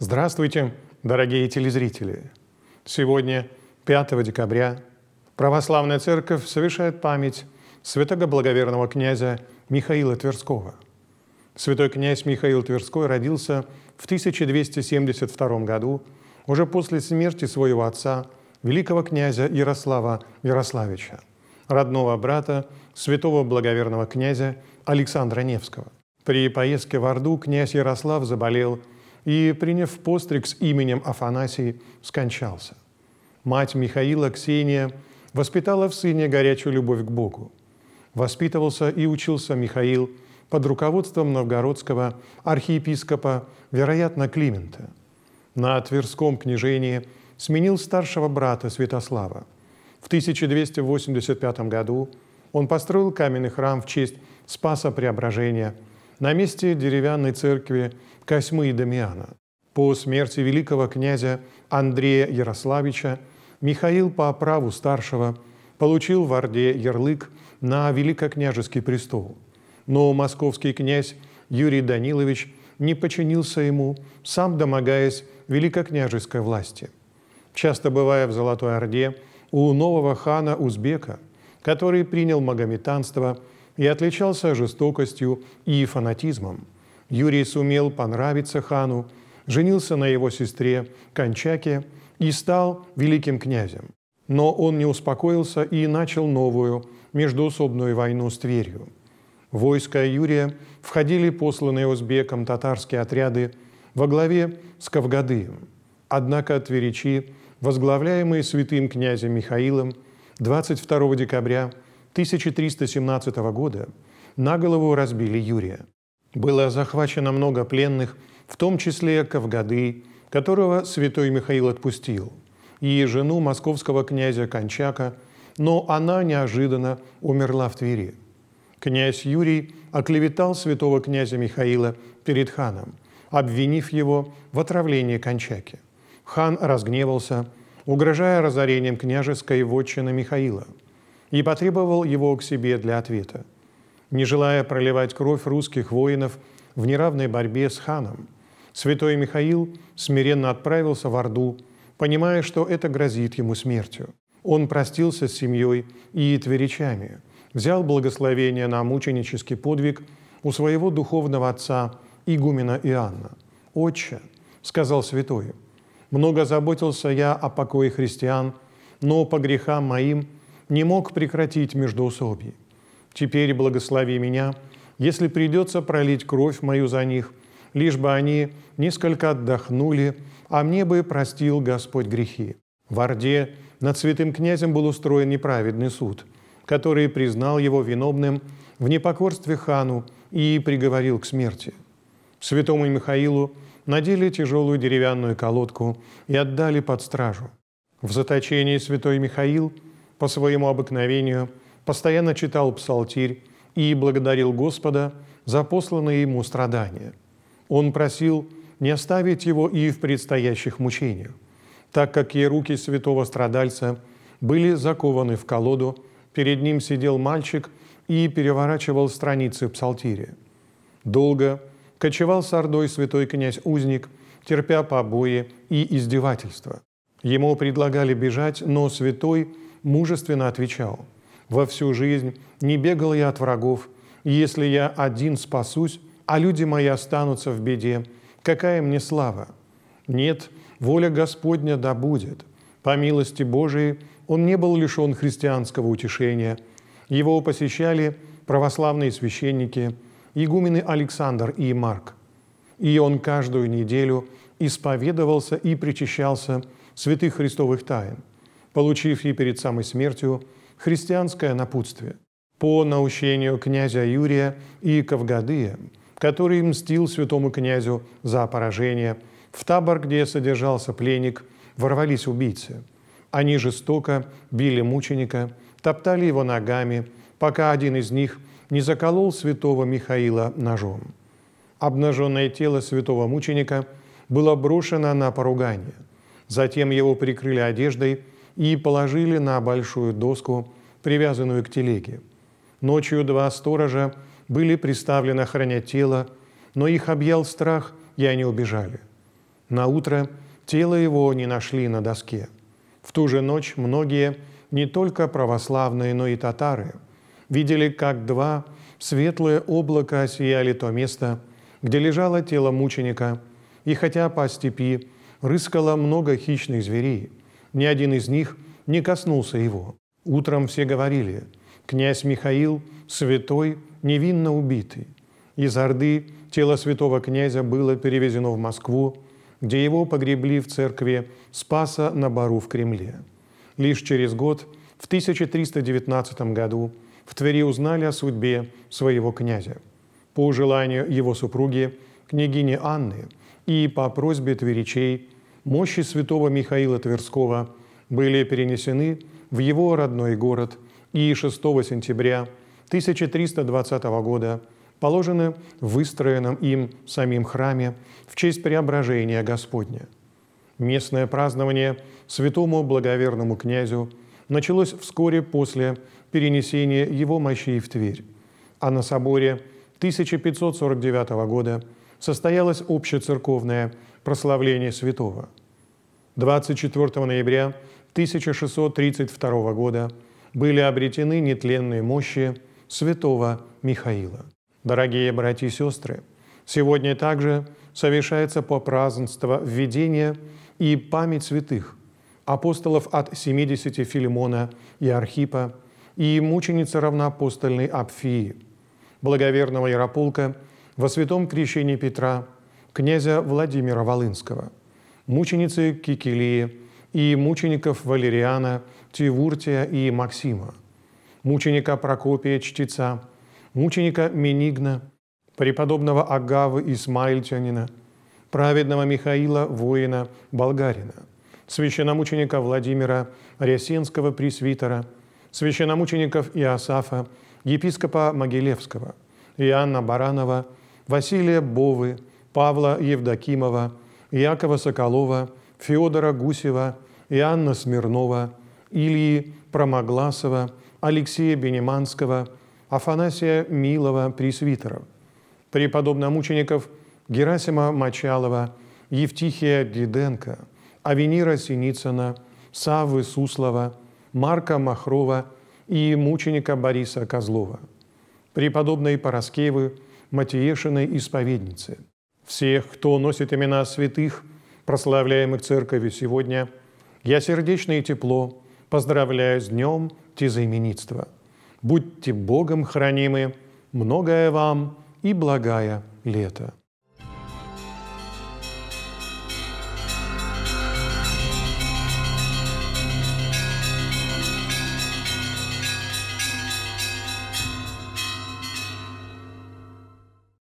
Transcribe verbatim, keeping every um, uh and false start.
Здравствуйте, дорогие телезрители! Сегодня, пятого декабря, Православная Церковь совершает память святого благоверного князя Михаила Тверского. Святой князь Михаил Тверской родился в тысяча двести семьдесят втором году, уже после смерти своего отца, великого князя Ярослава Ярославича, родного брата святого благоверного князя Александра Невского. При поездке в Орду князь Ярослав заболел и, приняв постриг с именем Афанасий, скончался. Мать Михаила, Ксения, воспитала в сыне горячую любовь к Богу. Воспитывался и учился Михаил под руководством новгородского архиепископа, вероятно, Климента. На Тверском княжении сменил старшего брата Святослава. В тысяча двести восемьдесят пятом году он построил каменный храм в честь Спаса Преображения на месте деревянной церкви Косьмы и Дамиана. По смерти великого князя Андрея Ярославича Михаил по праву старшего получил в Орде ярлык на великокняжеский престол. Но московский князь Юрий Данилович не подчинился ему, сам домогаясь великокняжеской власти. Часто бывая в Золотой Орде у нового хана Узбека, который принял магометанство и отличался жестокостью и фанатизмом, Юрий сумел понравиться хану, женился на его сестре Кончаке и стал великим князем. Но он не успокоился и начал новую междоусобную войну с Тверью. В войско Юрия входили посланные узбеком татарские отряды во главе с Кавгадыем. Однако тверичи, возглавляемые святым князем Михаилом, двадцать второго декабря тысяча триста семнадцатого года на голову разбили Юрия. Было захвачено много пленных, в том числе Кавгадый, которого святой Михаил отпустил, и жену московского князя Кончака, но она неожиданно умерла в Твери. Князь Юрий оклеветал святого князя Михаила перед ханом, обвинив его в отравлении Кончаки. Хан разгневался, угрожая разорением княжеской вотчины Михаила, и потребовал его к себе для ответа. Не желая проливать кровь русских воинов в неравной борьбе с ханом, святой Михаил смиренно отправился в Орду, понимая, что это грозит ему смертью. Он простился с семьей и тверичами, взял благословение на мученический подвиг у своего духовного отца, игумена Иоанна. «Отче, — сказал святой, — много заботился я о покое христиан, но по грехам моим не мог прекратить междоусобий. Теперь благослови меня, если придется пролить кровь мою за них, лишь бы они несколько отдохнули, а мне бы простил Господь грехи». В Орде над святым князем был устроен неправедный суд, который признал его виновным в непокорстве хану и приговорил к смерти. Святому Михаилу надели тяжелую деревянную колодку и отдали под стражу. В заточении святой Михаил по своему обыкновению постоянно читал псалтирь и благодарил Господа за посланные ему страдания. Он просил не оставить его и в предстоящих мучениях, так как и руки святого страдальца были закованы в колоду, перед ним сидел мальчик и переворачивал страницы псалтиря. Долго кочевал с Ордой святой князь-узник, терпя побои и издевательства. Ему предлагали бежать, но святой мужественно отвечал: «Во всю жизнь не бегал я от врагов, и если я один спасусь, а люди мои останутся в беде, какая мне слава? Нет, воля Господня да будет». По милости Божией он не был лишен христианского утешения. Его посещали православные священники, игумены Александр и Марк. И он каждую неделю исповедовался и причащался святых христовых тайн, получив и перед самой смертью христианское напутствие. По наущению князя Юрия и Кавгадыя, который мстил святому князю за поражение, в табор, где содержался пленник, ворвались убийцы. Они жестоко били мученика, топтали его ногами, пока один из них не заколол святого Михаила ножом. Обнаженное тело святого мученика было брошено на поругание. Затем его прикрыли одеждой и положили на большую доску, привязанную к телеге. Ночью два сторожа были приставлены охранять тело, но их объял страх, и они убежали. Наутро тело его не нашли на доске. В ту же ночь многие, не только православные, но и татары, видели, как два светлые облака осияли то место, где лежало тело мученика, и хотя по степи рыскало много хищных зверей, ни один из них не коснулся его. Утром все говорили: «Князь Михаил, святой, невинно убитый». Из Орды тело святого князя было перевезено в Москву, где его погребли в церкви Спаса на Бару в Кремле. Лишь через год, в тысяча триста девятнадцатом году, в Твери узнали о судьбе своего князя. По желанию его супруги, княгини Анны, и по просьбе тверичей, мощи святого Михаила Тверского были перенесены в его родной город, и шестого сентября тысяча триста двадцатого года положены в выстроенном им самим храме в честь преображения Господня. Местное празднование святому благоверному князю началось вскоре после перенесения его мощей в Тверь, а на соборе тысяча пятьсот сорок девятого года состоялось общецерковное прославление святого. двадцать четвёртого ноября тысяча шестьсот тридцать второго года были обретены нетленные мощи святого Михаила. Дорогие братья и сестры, сегодня также совершается по празднество введения и память святых апостолов от семидесяти Филимона и Архипа и мученицы равноапостольной Апфии, благоверного Ярополка во святом крещении Петра, князя Владимира Волынского, мученицы Кикилии и мучеников Валериана, Тивуртия и Максима, мученика Прокопия Чтеца, мученика Менигна, преподобного Агавы Исмаильтянина, праведного Михаила Воина Болгарина, священномученика Владимира Рясенского пресвитера, священномучеников Иосафа, епископа Могилевского, Иоанна Баранова, Василия Бовы, Павла Евдокимова, Якова Соколова, Феодора Гусева, Иоанна Смирнова, Ильи Промогласова, Алексея Бенеманского, Афанасия Милова пресвитеров, преподобномучеников Герасима Мочалова, Евтихия Диденко, Авенира Синицына, Саввы Суслова, Марка Махрова и мученика Бориса Козлова, преподобной Пороскевы, Матиешиной исповедницы. Всех, кто носит имена святых, прославляемых Церковью сегодня, я сердечно и тепло поздравляю с днем тезаименитства. Будьте Богом хранимы, многое вам и благая лето.